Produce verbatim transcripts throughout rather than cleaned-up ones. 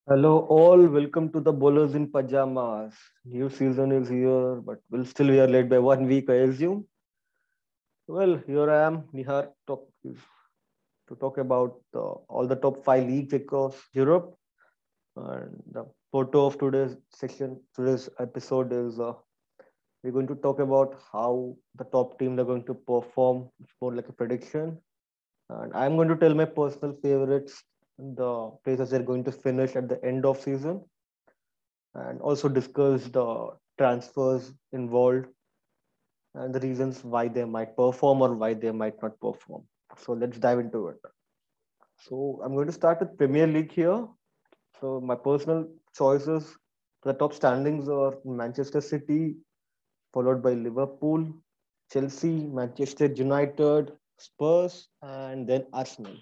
Hello, all. Welcome to the Bowlers in Pajamas. New season is here, but we'll still we are late by one week, I assume. Well, here I am, Nihar, talk, to talk about uh, all the top five leagues across Europe. And the photo of today's session, today's episode is uh, we're going to talk about how the top teams are going to perform. It's more like a prediction. And I'm going to tell my personal favorites, the places they're going to finish at the end of season and also discuss the transfers involved and the reasons why they might perform or why they might not perform. So let's dive into it. So I'm going to start with Premier League here. So my personal choices, the top standings are Manchester City, followed by Liverpool, Chelsea, Manchester United, Spurs, and then Arsenal.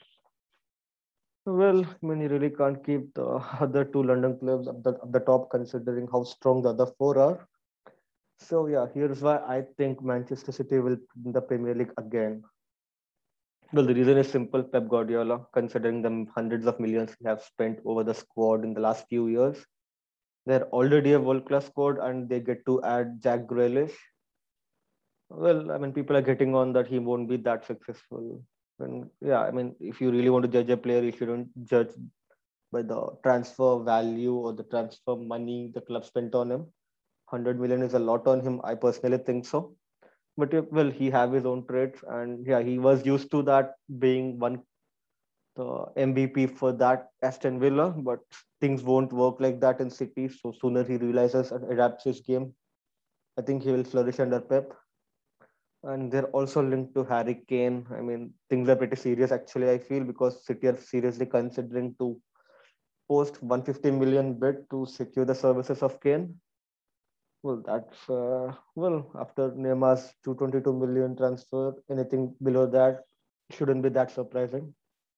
Well, I mean, you really can't keep the other two London clubs at the, at the top considering how strong the other four are. So yeah, here's why I think Manchester City will win the Premier League again. Well, the reason is simple. Pep Guardiola, considering the hundreds of millions he have spent over the squad in the last few years, they're already a world-class squad, and they get to add Jack Grealish. Well, I mean, people are getting on that he won't be that successful. And yeah, I mean, if you really want to judge a player, you shouldn't judge by the transfer value or the transfer money the club spent on him. one hundred million is a lot on him. I personally think so. But yeah, well, he have his own traits, and yeah, he was used to that being one the M V P for that Aston Villa. But things won't work like that in City. So sooner he realizes and adapts his game, I think he will flourish under Pep. And they're also linked to Harry Kane. I mean, things are pretty serious actually. I feel because City are seriously considering to post one hundred fifty million bid to secure the services of Kane. Well, that's uh, well after Neymar's two hundred twenty-two million transfer, anything below that shouldn't be that surprising.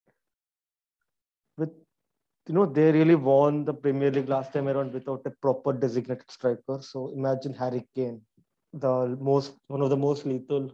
With you know, they really won the Premier League last time around without a proper designated striker. So imagine Harry Kane, the most one of the most lethal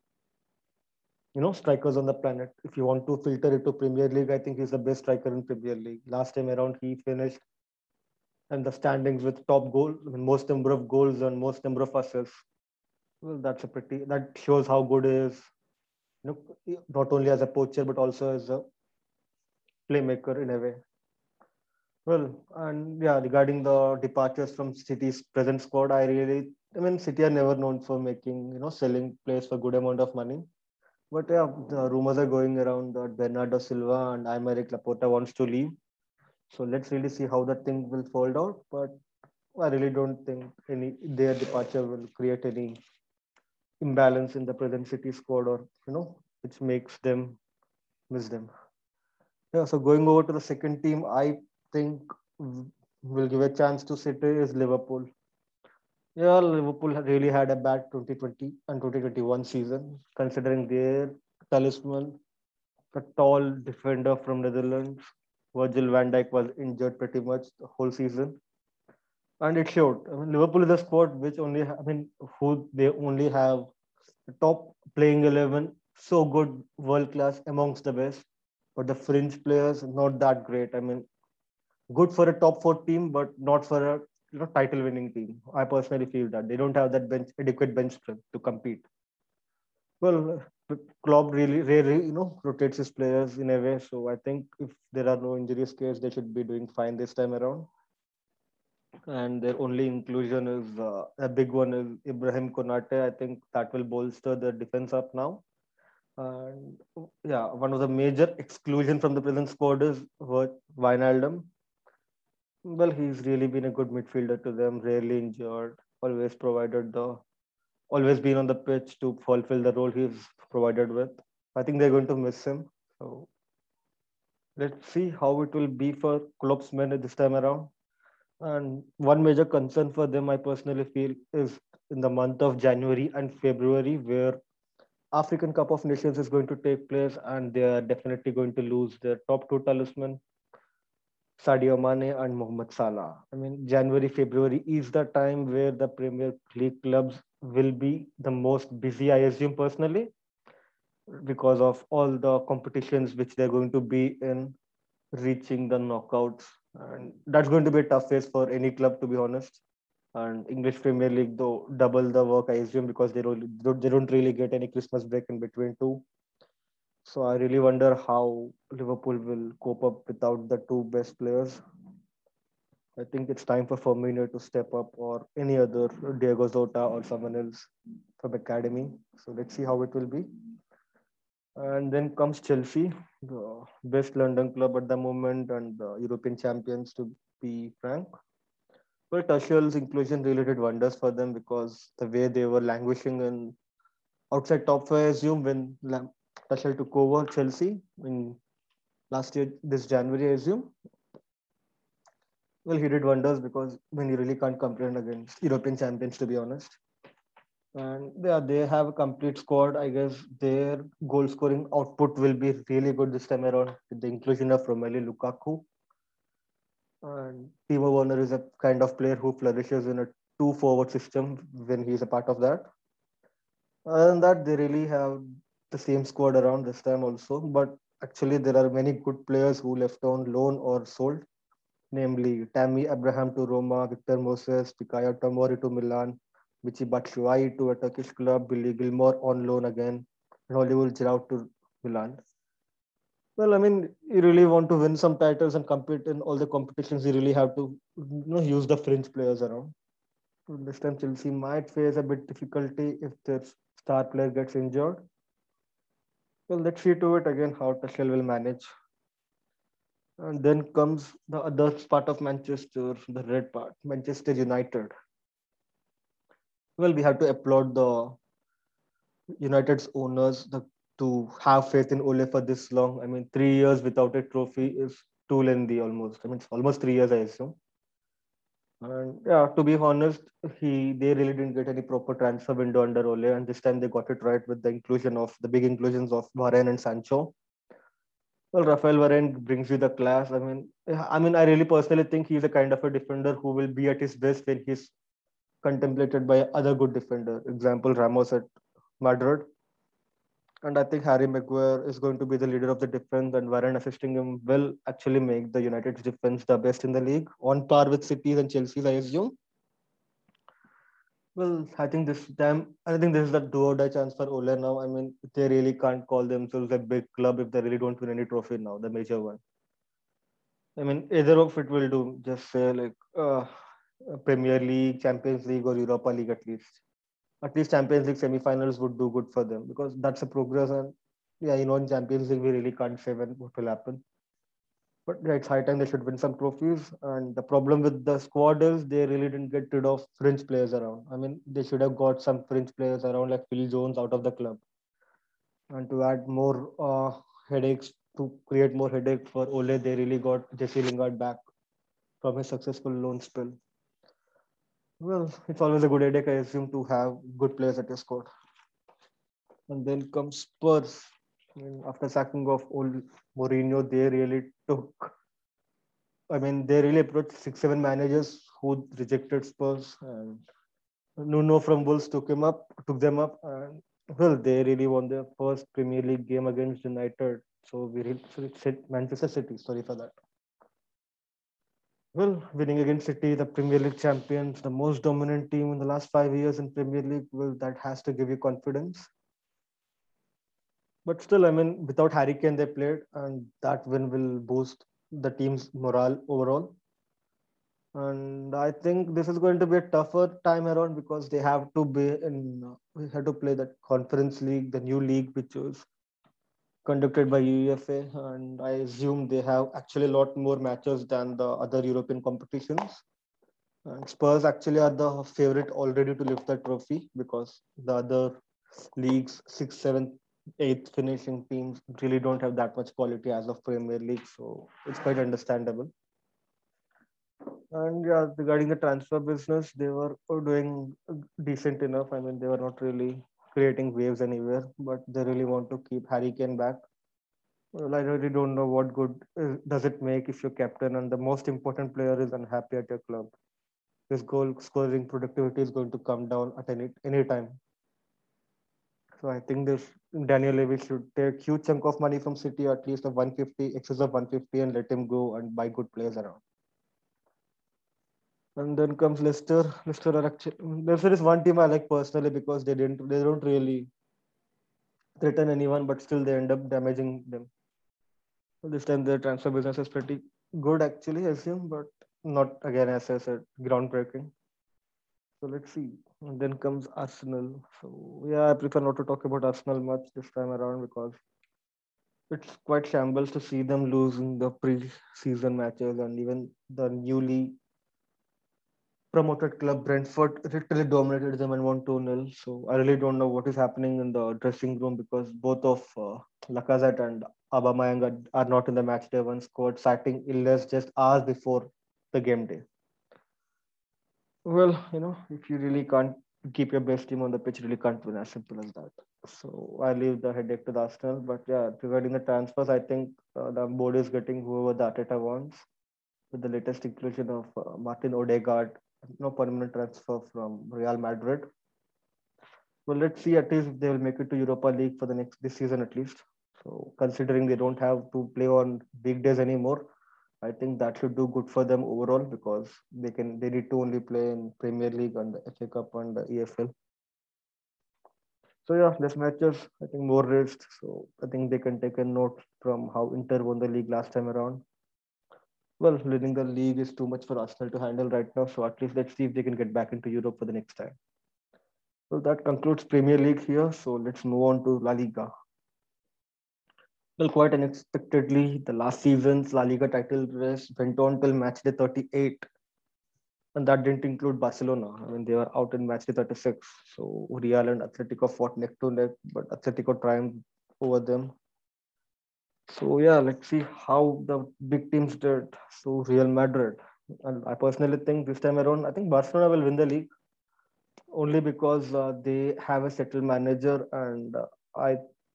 you know strikers on the planet. If you want to filter it to Premier League, I think he's the best striker in Premier League. Last time around, he finished and the standings with top goal, I mean, most number of goals and most number of assists. Well, that's a pretty that shows how good he is. You know, not only as a poacher but also as a playmaker in a way. Well, and yeah, regarding the departures from City's present squad, I really, I mean, City are never known for making, you know, selling players for good amount of money. But yeah, the rumors are going around that Bernardo Silva and Aymeric Laporta wants to leave. So let's really see how that thing will fold out. But I really don't think any their departure will create any imbalance in the present City squad, or you know, which makes them miss them. Yeah, so going over to the second team, I think w- will give a chance to City is Liverpool. Yeah, Liverpool had- really had a bad twenty twenty and twenty twenty-one season, considering their talisman, the tall defender from Netherlands, Virgil van Dijk was injured pretty much the whole season, and it showed. I mean, Liverpool is a squad which only, ha- I mean, who they only have the top playing eleven, so good, world class, amongst the best, but the fringe players not that great. I mean, good for a top four team, but not for a you know title winning team. I personally feel that they don't have that bench adequate bench strength to compete. Well, Klopp really rarely you know rotates his players in a way, so I think if there are no injury scares, they should be doing fine this time around. And their only inclusion is uh, a big one is Ibrahim Konate. I think that will bolster the defense up now. And yeah, one of the major exclusion from the present squad is Wijnaldum. Well, he's really been a good midfielder to them, rarely injured, always provided the, always been on the pitch to fulfill the role he's provided with. I think they're going to miss him. So let's see how it will be for Klopp's men this time around. And one major concern for them, I personally feel, is in the month of January and February, where African Cup of Nations is going to take place, and they are definitely going to lose their top two talisman, Sadio Mane and Mohamed Salah. I mean, January, February is the time where the Premier League clubs will be the most busy, I assume personally, because of all the competitions which they're going to be in reaching the knockouts. And that's going to be a tough phase for any club, to be honest. And English Premier League, though, double the work, I assume, because they don't they don't really get any Christmas break in between too. So I really wonder how Liverpool will cope up without the two best players. I think it's time for Firmino to step up, or any other Diego Zota or someone else from academy. So let's see how it will be. And then comes Chelsea, the best London club at the moment and the European champions, to be frank. Well, Tuchel's inclusion really did wonders for them because the way they were languishing in outside top four, I assume, when Lam- Tuchel took over Chelsea in last year, this January, I assume. Well, he did wonders because when you really can't complain against European champions, to be honest. And yeah, they have a complete squad. I guess their goal scoring output will be really good this time around with the inclusion of Romelu Lukaku. And Timo Werner is a kind of player who flourishes in a two forward system when he's a part of that. Other than that, they really have the same squad around this time also. But actually, there are many good players who left on loan or sold, namely Tammy Abraham to Roma, Victor Moses, Fikayo Tomori to Milan, Michy Batshuayi to a Turkish club, Billy Gilmore on loan again, and Hollywood Giroud to Milan. Well, I mean, you really want to win some titles and compete in all the competitions. You really have to, you know, use the fringe players around. So this time, Chelsea might face a bit difficulty if their star player gets injured. Well, let's see to it again how Tuchel will manage. And then comes the other part of Manchester, the red part, Manchester United. Well, we have to applaud the United's owners the, to have faith in Ole for this long. I mean, three years without a trophy is too lengthy almost. I mean, it's almost three years, I assume. And yeah, to be honest, he they really didn't get any proper transfer window under Ole, and this time they got it right with the inclusion of the big inclusions of Varane and Sancho. Well, Rafael Varane brings you the class. I mean, I mean, I really personally think he's a kind of a defender who will be at his best when he's contemplated by other good defender. Example, Ramos at Madrid. And I think Harry Maguire is going to be the leader of the defense, and Varane assisting him will actually make the United's defense the best in the league, on par with City's and Chelsea's, I assume. Well, I think this time, I think this is the do or die chance for Ole now. I mean, they really can't call themselves a big club if they really don't win any trophy now, the major one. I mean, either of it will do. Just say like uh, Premier League, Champions League, or Europa League at least. At least Champions League semi-finals would do good for them because that's a progress. And yeah, you know, in Champions League we really can't say when what will happen. But yeah, it's high time they should win some trophies. And the problem with the squad is they really didn't get rid of French players around. I mean, they should have got some French players around like Phil Jones out of the club. And to add more uh, headaches, to create more headache for Ole, they really got Jesse Lingard back from his successful loan spell. Well, it's always a good headache, I assume, to have good players at your squad. And then comes Spurs. I mean, after sacking of old Mourinho, they really took I mean, they really approached six, seven managers who rejected Spurs, and Nuno from Wolves took him up, took them up, and well, they really won their first Premier League game against United. So we really, so it's Manchester City. Sorry for that. Well, winning against City, the Premier League champions, the most dominant team in the last five years in Premier League. Well, that has to give you confidence. But still, I mean, without Harry Kane, they played, and that win will boost the team's morale overall. And I think this is going to be a tougher time around because they have to be in, uh, we have to play that Conference League, the new league, which was conducted by UEFA. And I assume they have actually a lot more matches than the other European competitions. And Spurs actually are the favorite already to lift the trophy because the other leagues, sixth, seventh, eighth finishing teams really don't have that much quality as of Premier League. So it's quite understandable. And yeah, regarding the transfer business, they were doing decent enough. I mean, they were not really creating waves anywhere, but they really want to keep Harry Kane back. Well, I really don't know what good uh, does it make if your captain and the most important player is unhappy at your club. His goal scoring productivity is going to come down at any any time. So I think this Daniel Levy should take huge chunk of money from City, at least of one hundred fifty, excess of one hundred fifty, and let him go and buy good players around. And then comes Leicester. Leicester are actually Leicester is one team I like personally because they didn't they don't really threaten anyone, but still they end up damaging them. So this time their transfer business is pretty good actually, I assume, but not again as I said, groundbreaking. So let's see. And then comes Arsenal. So yeah, I prefer not to talk about Arsenal much this time around because it's quite shambles to see them losing the pre-season matches, and even the newly promoted club Brentford literally dominated them and won two nil. So I really don't know what is happening in the dressing room because both of uh, Lacazette and Aubameyang are, are not in the match day one squad, citing illness just hours before the game day. Well, you know, if you really can't keep your best team on the pitch, you really can't win, as simple as that. So I leave the headache to the Arsenal. But yeah, regarding the transfers, I think uh, the board is getting whoever the Arteta wants with the latest inclusion of uh, Martin Odegaard, no permanent transfer from Real Madrid. Well, let's see at least if they will make it to Europa League for the next this season at least. So considering they don't have to play on big days anymore, I think that should do good for them overall because they can they need to only play in Premier League and the F A Cup and the E F L. So yeah, less matches, I think more rest. So I think they can take a note from how Inter won the league last time around. Well, winning the league is too much for Arsenal to handle right now. So at least let's see if they can get back into Europe for the next time. So that concludes Premier League here. So let's move on to La Liga. Well, quite unexpectedly, the last season's La Liga title race went on till match day thirty-eight. And that didn't include Barcelona. I mean, they were out in match day thirty-six. So Real and Atletico fought neck to neck, but Atletico triumphed over them. So yeah, let's see how the big teams did. So Real Madrid. And I personally think this time around, I think Barcelona will win the league only because uh, they have a settled manager, and uh, I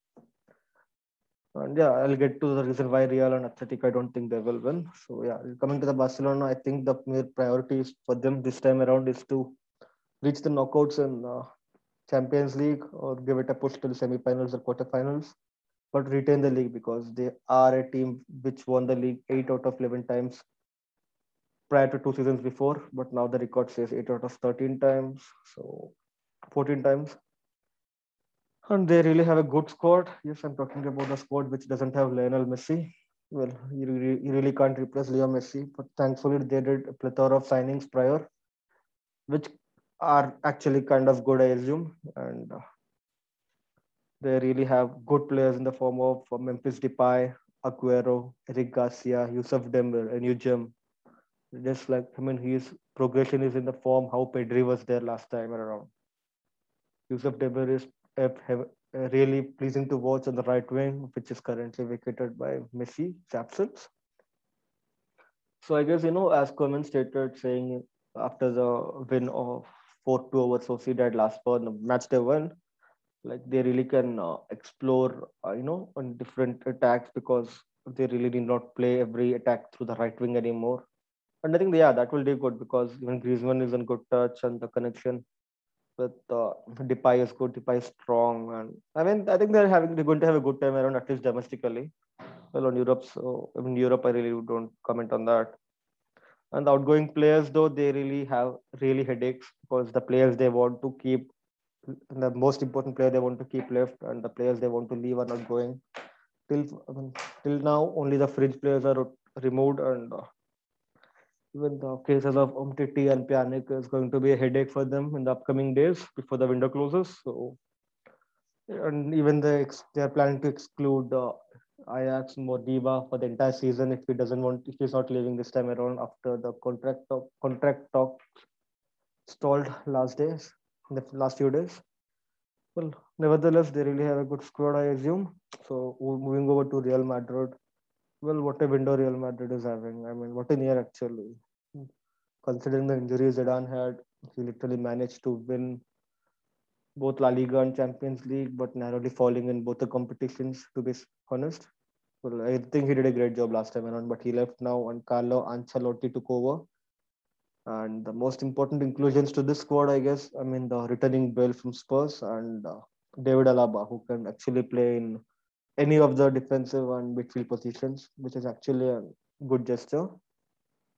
and yeah, I'll get to the reason why Real and Athletic I don't think they will win. So yeah, coming to the Barcelona, I think the mere priorities for them this time around is to reach the knockouts in uh, Champions League or give it a push to the semi-finals or quarterfinals, but retain the league because they are a team which won the league eight out of eleven times prior to two seasons before, but now the record says eight out of thirteen times, so fourteen times. And they really have a good squad. Yes, I'm talking about the squad which doesn't have Lionel Messi. Well, you really, you really can't replace Leo Messi, but thankfully they did a plethora of signings prior, which are actually kind of good, I assume. And uh, they really have good players in the form of uh, Memphis Depay, Aguero, Eric Garcia, Yusuf Demir, and Ujum. Just like, I mean, his progression is in the form how Pedri was there last time around. Yusuf Demir is uh, have, uh, really pleasing to watch on the right wing, which is currently vacated by Messi, absence. So I guess, you know, as Coleman stated, saying after the win of four two over Sociedad last for the match they won, like they really can uh, explore, uh, you know, on different attacks because they really did not play every attack through the right wing anymore. And I think, yeah, that will do good because even Griezmann is in good touch and the connection with uh, Depay is good, Depay is strong. And I mean, I think they're having, they're going to have a good time around, at least domestically. Well, on Europe, so I mean, Europe, I really don't comment on that. And the outgoing players, though, they really have really headaches because the players they want to keep, the most important player they want to keep left, and the players they want to leave are not going. Till I mean, till now, only the fringe players are removed, and uh, even the cases of Umtiti and Pjanic is going to be a headache for them in the upcoming days before the window closes. So, and even the they are planning to exclude uh, Ajax Modiba for the entire season if he doesn't want, if he's not leaving this time around after the contract talk, contract talk stalled last days, in the last few days. Well, nevertheless, they really have a good squad, I assume. So moving over to Real Madrid. Well, what a window Real Madrid is having. I mean, what a year actually. Considering the injuries Zidane had, he literally managed to win both La Liga and Champions League, but narrowly falling in both the competitions, to be honest. Well, I think he did a great job last time around, but he left now and Carlo Ancelotti took over. And the most important inclusions to this squad, I guess, I mean, the returning Bale from Spurs and uh, David Alaba, who can actually play in any of the defensive and midfield positions, which is actually a good gesture.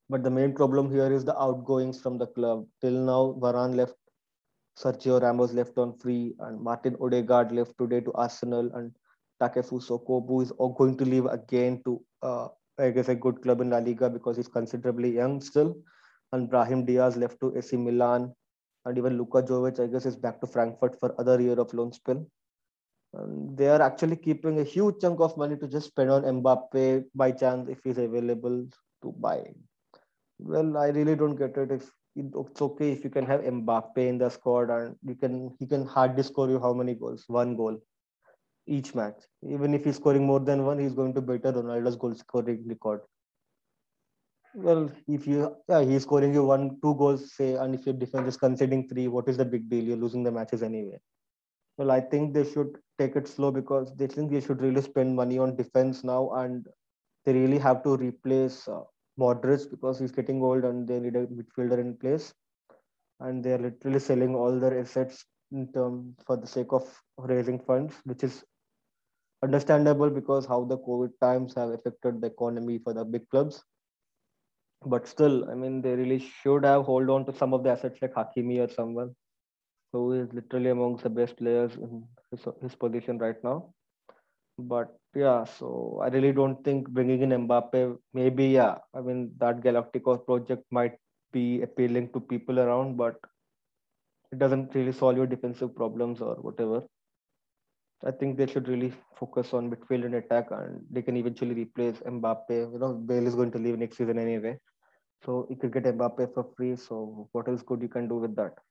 But the main problem here is the outgoings from the club. Till now, Varane left, Sergio Ramos left on free, and Martin Odegaard left today to Arsenal, and Takefuso Kobu is all going to leave again to, uh, I guess, a good club in La Liga because he's considerably young still. And Brahim Diaz left to A C Milan, and even Luka Jovic, I guess, is back to Frankfurt for other year of loan spell. And they are actually keeping a huge chunk of money to just spend on Mbappe by chance if he's available to buy. Well, I really don't get it. If it's okay if you can have Mbappe in the squad and you can he can hardly score you how many goals? One goal each match. Even if he's scoring more than one, he's going to better Ronaldo's goal scoring record. Well, if you yeah, he's scoring you one, two goals, say, and if your defense is conceding three, what is the big deal? You're losing the matches anyway. Well, I think they should take it slow because they think they should really spend money on defense now, and they really have to replace uh, Modric because he's getting old and they need a midfielder in place. And they are literally selling all their assets in term for the sake of raising funds, which is understandable because how the COVID times have affected the economy for the big clubs. But still, I mean, they really should have hold on to some of the assets like Hakimi or someone who is literally amongst the best players in his, his position right now. But yeah, so I really don't think bringing in Mbappe, maybe, yeah, I mean, that Galacticos project might be appealing to people around, but it doesn't really solve your defensive problems or whatever. I think they should really focus on midfield and attack, and they can eventually replace Mbappe. You know, Bale is going to leave next season anyway, so you could get Mbappe for free. So what else good you can do with that?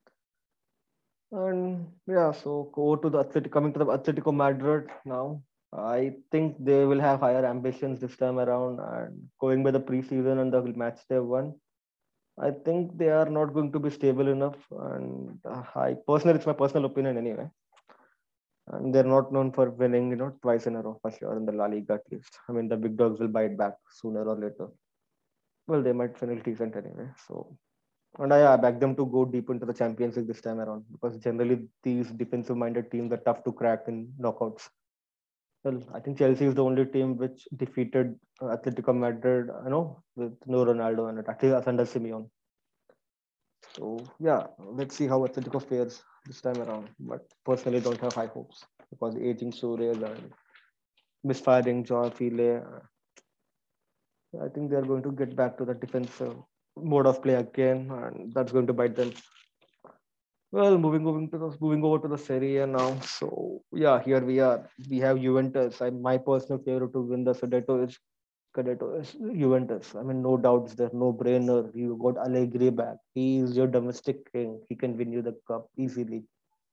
And yeah, so go to the Atletico, coming to the Atletico Madrid now. I think they will have higher ambitions this time around, and going by the preseason and the match they won, I think they are not going to be stable enough. And uh, I personally, it's my personal opinion anyway. And they're not known for winning, you know, twice in a row for sure in the La Liga at least. I mean, the big dogs will bite back sooner or later. Well, they might finish decent anyway. So, and I, I back them to go deep into the Champions League this time around because generally these defensive-minded teams are tough to crack in knockouts. Well, I think Chelsea is the only team which defeated uh, Atletico Madrid, you know, with no Ronaldo and it. At least under Simeone. So yeah, let's see how Atletico fares this time around. But personally, don't have high hopes because aging Suarez and misfiring Joao File. I think they are going to get back to the defensive mode of play again, and that's going to bite them. Well, moving moving to the, moving over to the Serie A now. So yeah, here we are. We have Juventus. I, my personal favorite to win the Scudetto is Scudetto is Juventus. I mean, no doubts. There's no brainer. You got Allegri back. He is your domestic king. He can win you the cup easily.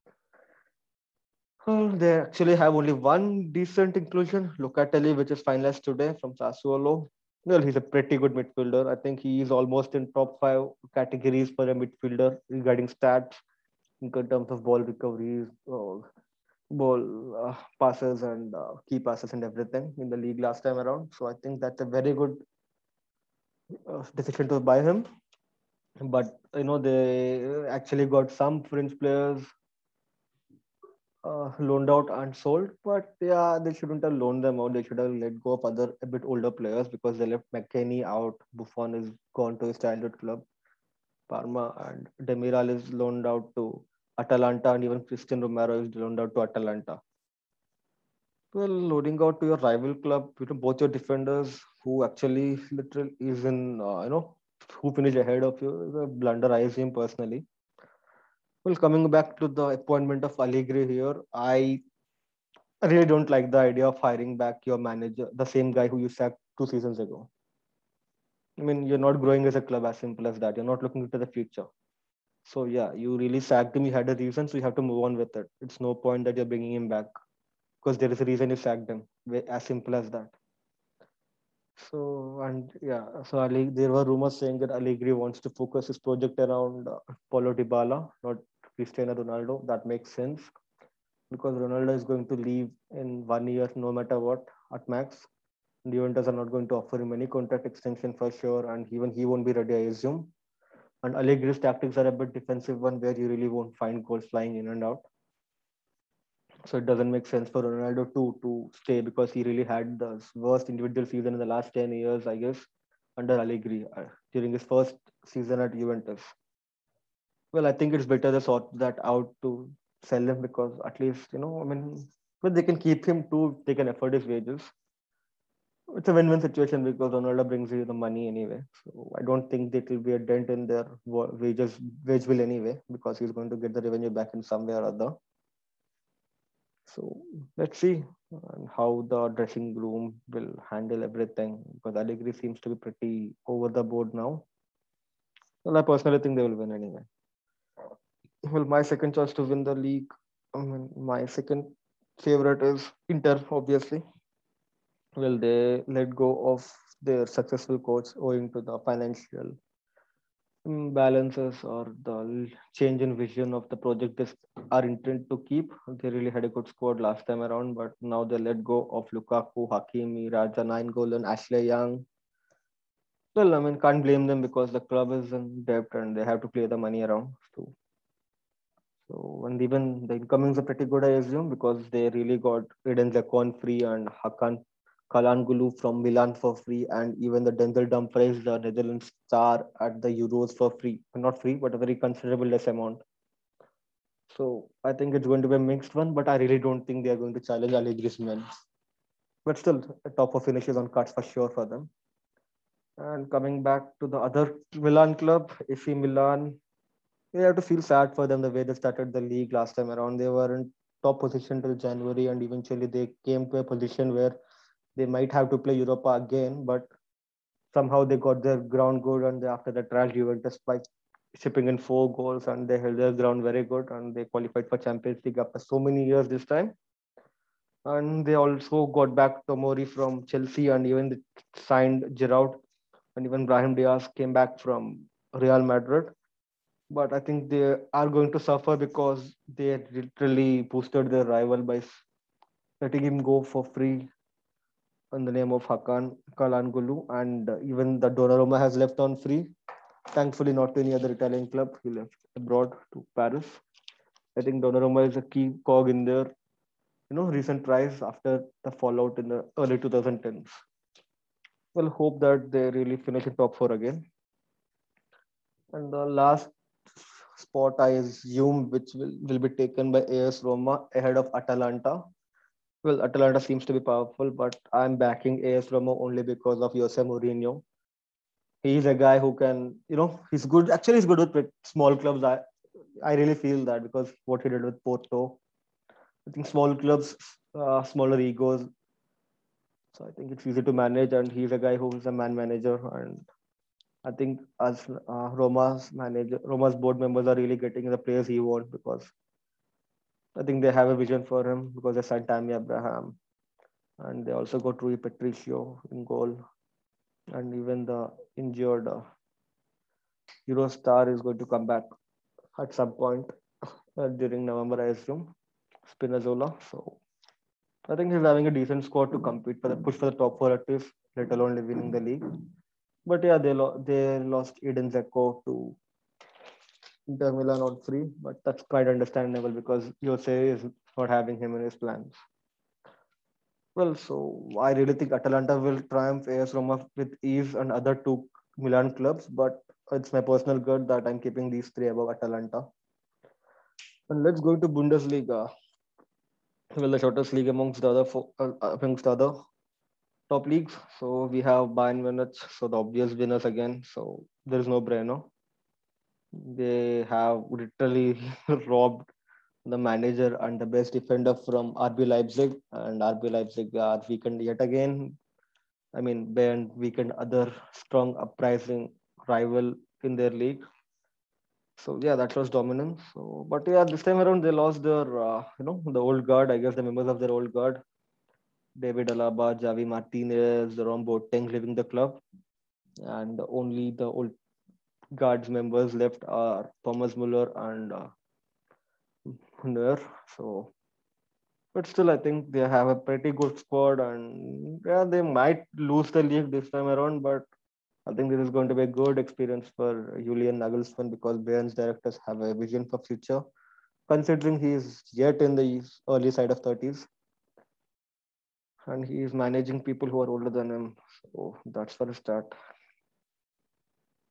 Well, they actually have only one decent inclusion, Locatelli, which is finalized today from Sassuolo. Well, he's a pretty good midfielder. I think he is almost in top five categories for a midfielder regarding stats in terms of ball recoveries, uh, ball uh, passes, and uh, key passes and everything in the league last time around. So I think that's a very good uh, decision to buy him. But you know they actually got some French players uh, loaned out and sold. But yeah, they shouldn't have loaned them out. They should have let go of other a bit older players because they left McKennie out. Buffon is gone to his childhood club, Parma, and Demiral is loaned out to Atalanta, and even Christian Romero is loaned out to Atalanta. Well, loading out to your rival club, you know, both your defenders who actually literally is in, uh, you know, who finish ahead of you is a blunder. I assume personally. Well, coming back to the appointment of Allegri here, I really don't like the idea of hiring back your manager, the same guy who you sacked two seasons ago. I mean, you're not growing as a club, as simple as that. You're not looking into the future. So yeah, you really sacked him. You had a reason, so you have to move on with it. It's no point that you're bringing him back because there is a reason you sacked him. As simple as that. So and yeah, so Ali, there were rumors saying that Allegri wants to focus his project around uh, Paulo Dybala, not Cristiano Ronaldo. That makes sense because Ronaldo is going to leave in one year, no matter what, at max. The Juventus are not going to offer him any contract extension for sure, and even he won't be ready, I assume. And Allegri's tactics are a bit defensive one, where you really won't find goals flying in and out. So it doesn't make sense for Ronaldo to to stay because he really had the worst individual season in the last ten years, I guess. under Allegri uh, during his first season at Juventus. Well, I think it's better to sort that out to sell him because at least, you know, I mean, but they can keep him too, they can afford his wages. It's a win-win situation because Ronaldo brings you the money anyway. So I don't think it will be a dent in their wa- wages, wage bill anyway, because he's going to get the revenue back in some way or other. So let's see uh, how the dressing room will handle everything because Allegri seems to be pretty over the board now. Well, I personally think they will win anyway. Well, my second choice to win the league, I mean, my second favorite is Inter, obviously. Well, they let go of their successful coach owing to the financial imbalances or the l- change in vision of the project they are intent to keep. They really had a good squad last time around, but now they let go of Lukaku, Hakimi, Raja Nainggolan, Ashley Young. Well, I mean, can't blame them because the club is in debt and they have to play the money around. So, so and even the incomings are pretty good, I assume, because they really got Eden Zakon free and Hakan Kalangulu from Milan for free, and even the Denzel Dumfries, the Netherlands star, at the Euros for free. Not free, but a very considerable less amount. So I think it's going to be a mixed one, but I really don't think they are going to challenge Allegri's men. But still, a top four finishes on cards for sure for them. And coming back to the other Milan club, A C Milan, you have to feel sad for them the way they started the league last time around. They were in top position till January, and eventually they came to a position where they might have to play Europa again, but somehow they got their ground good, and after the trial Juventus by shipping in four goals, and they held their ground very good, and they qualified for Champions League after so many years this time. And they also got back Tomori from Chelsea, and even they signed Giroud, and even Brahim Diaz came back from Real Madrid. But I think they are going to suffer because they literally boosted their rival by letting him go for free in the name of Hakan Kalangulu, and uh, even the Donnarumma has left on free. Thankfully, not to any other Italian club. He left abroad to Paris. I think Donnarumma is a key cog in their, you know, recent rise after the fallout in the early twenty tens. Well, hope that they really finish in top four again. And the last spot I assume which will, will be taken by A S Roma ahead of Atalanta. Well, Atalanta seems to be powerful, but I'm backing A S Roma only because of Jose Mourinho. He's a guy who can, you know, he's good. Actually, he's good with small clubs. I, I really feel that because what he did with Porto. I think small clubs, uh, smaller egos. So I think it's easy to manage, and he's a guy who's a man manager. And I think as uh, Roma's manager, Roma's board members are really getting the players he wants because I think they have a vision for him because they signed Tammy Abraham, and they also got Rui Patricio in goal, and even the injured uh, Eurostar is going to come back at some point uh, during November, I assume. Spinazzola. So I think he's having a decent score to compete for the push for the top four at least, let alone winning the league. But yeah, they lo- they lost Eden Zeko to Inter Milan on free, but that's quite understandable because Jose is not having him in his plans. Well, so I really think Atalanta will triumph A S Roma with ease and other two Milan clubs, but it's my personal gut that I'm keeping these three above Atalanta. And let's go to Bundesliga. Well, the shortest league amongst the other four, uh, amongst the other top leagues. So we have Bayern Munich, so the obvious winners again. So there is no brainer. They have literally robbed the manager and the best defender from R B Leipzig, and R B Leipzig are weakened yet again. I mean, Bayern weakened other strong uprising rival in their league. So yeah, that was dominance. So, but yeah, this time around they lost their, uh, you know, the old guard. I guess the members of their old guard, David Alaba, Javi Martinez, Jerome Boateng leaving the club, and only the old guards members left are Thomas Muller and uh, Neuer. So, but still, I think they have a pretty good squad, and yeah, they might lose the league this time around, but I think this is going to be a good experience for Julian Nagelsmann because Bayern's directors have a vision for future, considering he is yet in the early side of thirties and he is managing people who are older than him. So that's for a start.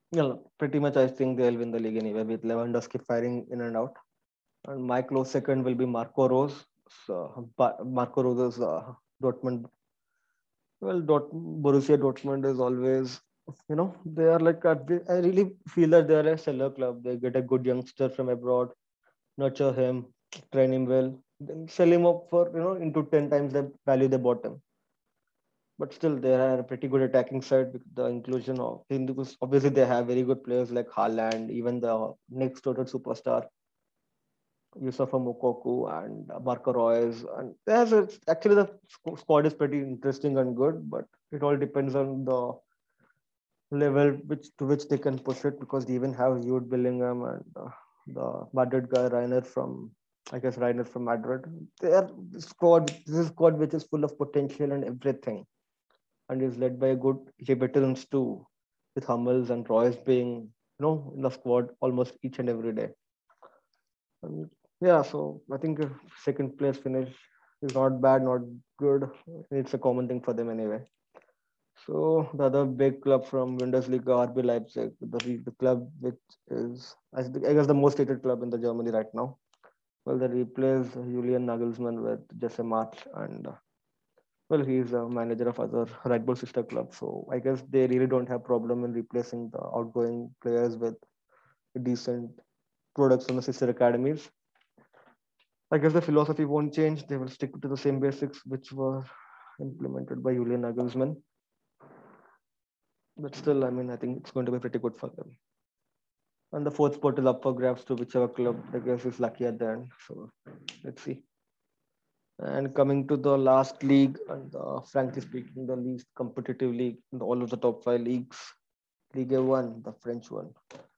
Yeah, pretty much. I think they'll win the league anyway with Lewandowski firing in and out. And my close second will be Marco Rose. So, but Marco Rose's uh, Dortmund. Well, Dort, Borussia Dortmund is always, you know, they are like, a, I really feel that they are a seller club. They get a good youngster from abroad, nurture him, train him well, then sell him up for, you know, into ten times the value they bought him. But still, they are a pretty good attacking side with the inclusion of him because obviously they have very good players like Haaland, even the next total superstar Yusufa Mokoku and Marco Reus. And there's a, actually the squ- squad is pretty interesting and good, but it all depends on the level which to which they can push it because they even have Jude Bellingham and uh, the Madrid guy Rainer from I guess Rainer from Madrid. They are the squad. This is a squad which is full of potential and everything, and is led by good veterans too, with Hummels and Royce being you know in the squad almost each and every day. And yeah, so I think uh, second place finish is not bad, not good. It's a common thing for them anyway. So the other big club from Bundesliga, R B Leipzig, the, the club which is I think- I guess the most hated club in the Germany right now. Well, they replaced Julian Nagelsmann with Jesse March, and uh, well, he's a manager of other Red Bull sister clubs. So I guess they really don't have problem in replacing the outgoing players with decent products from the sister academies. I guess the philosophy won't change. They will stick to the same basics which were implemented by Julian Nagelsmann. But still, I mean, I think it's going to be pretty good for them. And the fourth spot is up for grabs to whichever club I guess is lucky at the end. So let's see. And coming to the last league, and uh, frankly speaking, the least competitive league in all of the top five leagues, Ligue one, the French one.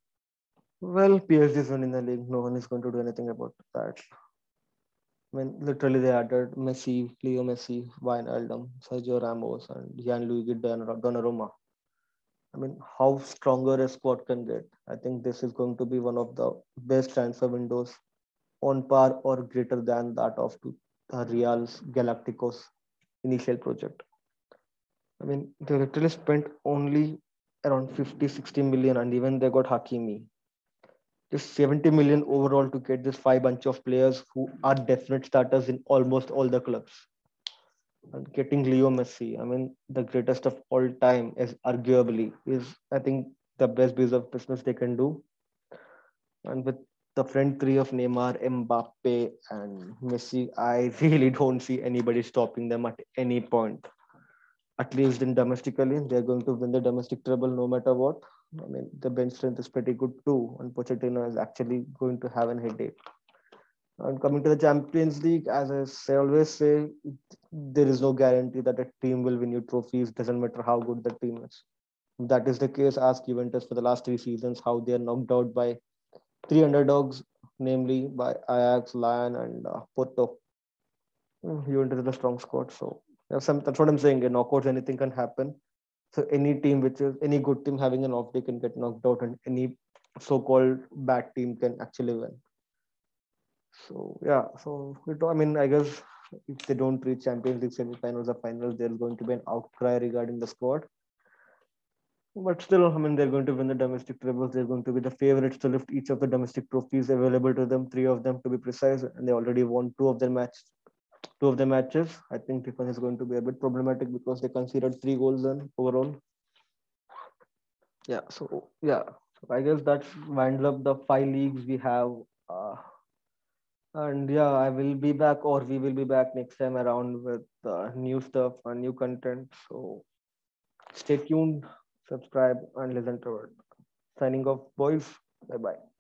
Well, P S G is winning the league. No one is going to do anything about that. I mean, literally, they added Messi, Leo Messi, Wijnaldum, Sergio Ramos, and Gianluigi Donnarumma. I mean, how stronger a squad can get. I think this is going to be one of the best transfer windows on par or greater than that of uh, Real's Galacticos initial project. I mean, they literally spent only around fifty, sixty million, and even they got Hakimi. Just seventy million overall to get this five bunch of players who are definite starters in almost all the clubs. And getting Leo Messi, I mean, the greatest of all time is arguably is I think the best piece of business they can do. And with the front three of Neymar, Mbappe, and Messi, I really don't see anybody stopping them at any point. At least in domestically, they're going to win the domestic treble no matter what. I mean, the bench strength is pretty good too, and Pochettino is actually going to have an headache. And coming to the Champions League, as I say, always say, there is no guarantee that a team will win you trophies. Doesn't matter how good the team is. If that is the case, ask Juventus for the last three seasons how they are knocked out by three underdogs, namely by Ajax, Lyon, and uh, Porto. Mm, Juventus is a strong squad, so that's, some, that's what I'm saying. In knockouts, anything can happen. So any team which is any good team having an off day can get knocked out, and any so-called bad team can actually win. So yeah, so it, I mean, I guess if they don't reach Champions League semi-finals or finals, there's going to be an outcry regarding the squad. But still, I mean, they're going to win the domestic trebles. They're going to be the favorites to lift each of the domestic trophies available to them, three of them to be precise, and they already won two of their match, two of the matches. I think defense is going to be a bit problematic because they conceded three goals in overall. Yeah, so yeah, so I guess that winds up the five leagues we have. Uh, and yeah, I will be back, or we will be back next time around with uh, new stuff and new content. So stay tuned, subscribe, and listen to it. Signing off, boys. Bye bye.